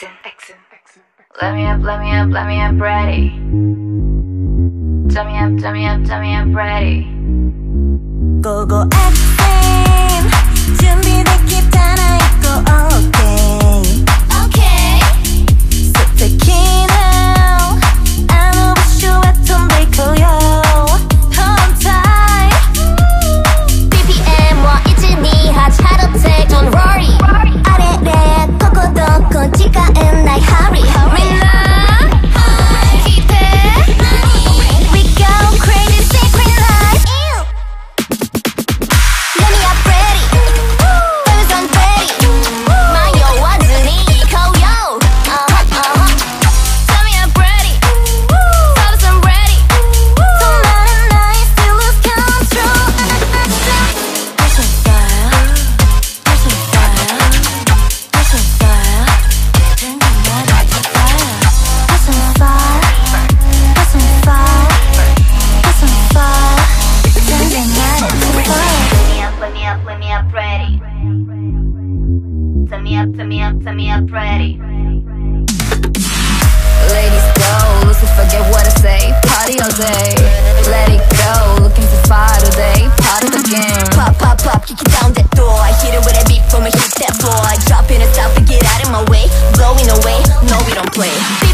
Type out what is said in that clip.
Let me up, let me up, let me up, ready. Turn me up, turn me up, turn me up, ready. Go go accent 준비됐기 따라 있고 okay. So take it now I know what you want to make yo. Hold tight BPM와 이즈니하 차로 take don't worry 아래래 고고도고 지가엔 나의 hurry Turn me up, ready. Ladies go, listen, forget what I say. Party all day, let it go. Looking for fire today, part of the game. Pop, pop, pop, kick it down that door. I hit it with a beat from a hit that boy. Drop in a stop and get out of my way. Blowing away, no we don't play.